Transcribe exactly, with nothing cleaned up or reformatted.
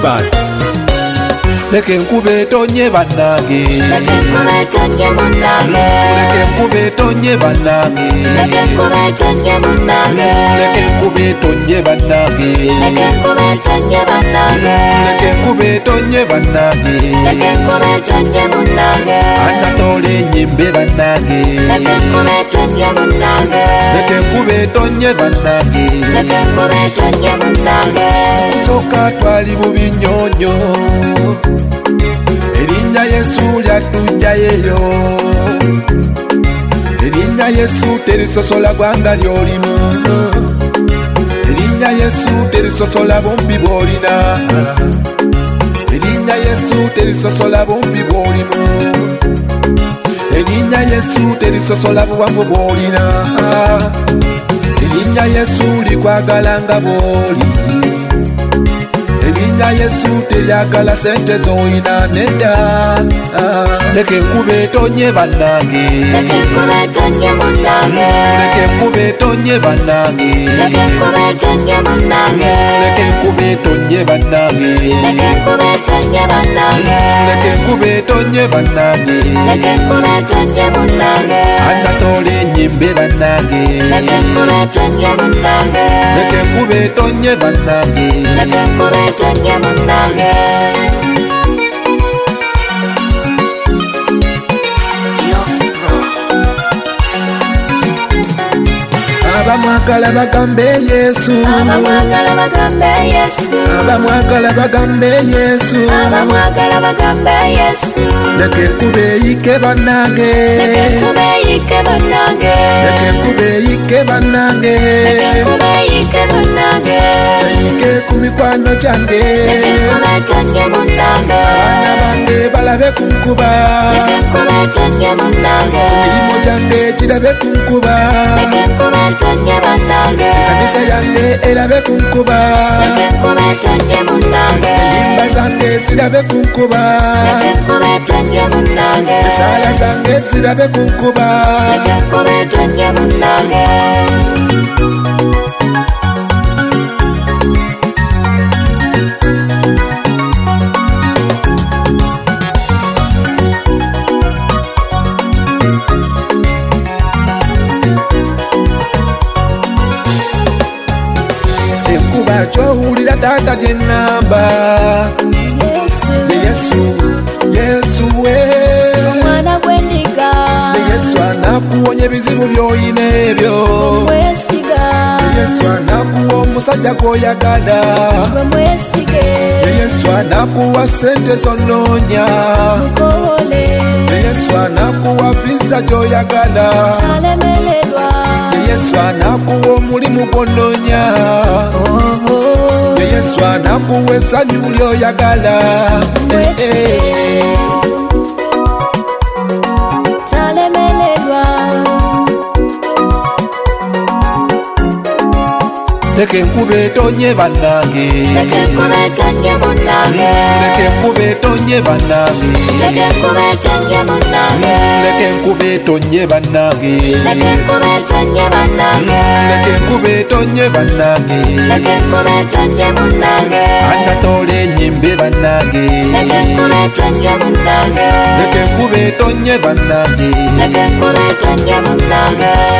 Ivan leke nkube tonye banange leke nkube tonye munange leke nkube tonye banange leke nkube tonye munange leke nkube tonye banange leke nkube tonye banange leke nkube tonye banange leke nkube tonye munange anatole nyimbe banange leke nkube tonye munange leke nkube tonye banange leke nkube tonye munange soka twali mu binyonyo Erinnya Yesu lyatujjayeyo Erinnya Yesu terisosola gwanga lyolimu Erinnya Yesu terisosola bombi bwolina Erinnya Yesu terisosola bombi bwolimu Erinnya Yesu terisosola buwanvu bwolina Erinnya Yesu likwagala nga bwoli Erinnya Yesu telyagala sente zoyina nedda leke nkube tonye banange leke nkube tonye munange leke nkube tonye banange leke nkube tonye munange leke nkube tonye banange leke nkube tonye banange leke nkube tonye banange leke nkube tonye munange anatole nyimbe banange leke nkube tonye munange leke nkube tonye banange leke nkube tonye munange abamwagala bagambe Yesu abamwagala bagambe Yesu abamwagala bagambe Yesu abamwagala bagambe Yesu leke nkube yike banange leke nkube yike banange leke nkube yike banange leke nkube yike banange yike ku mikwano gyange leke nkube tonye munange abaana bange balabe ku nkuba leke nkube tonye munange emirimu gyange girabe ku nkuba leke nkube tonye banange ekanisa yange erabe ku nkuba leke nkube tonye munange enyimba zange zirabe ku nkuba leke nkube tonye munange esaala zange zirabe ku nkuba leke nkube tonye munange enkuba kyowulira taata gyenamba Yesu Yesu Yesu we omwana gw'endiga Yesu anakuwonya ebizibu by'oyina ebyo mwesiga Yesu anakuwa omusajja gw'oyagala gwe mwesige Yesu anakuwa sente z'onoonya mukowole Yesu anakuwa visa gy'oyagala alemererwa Yesu anakuwa omulimu gw'onoonya Yesu anakuwa essanyu ly'oyagala mwesige talemererwa leke nkube tonye banange leke nkube tonye munange leke nkube tonye banange leke nkube tonye munange leke nkube tonye banange leke nkube tonye banange leke nkube tonye banange leke nkube tonye munange anatole nyimbe banange leke nkube tonye munange leke nkube tonye banange leke nkube tonye munange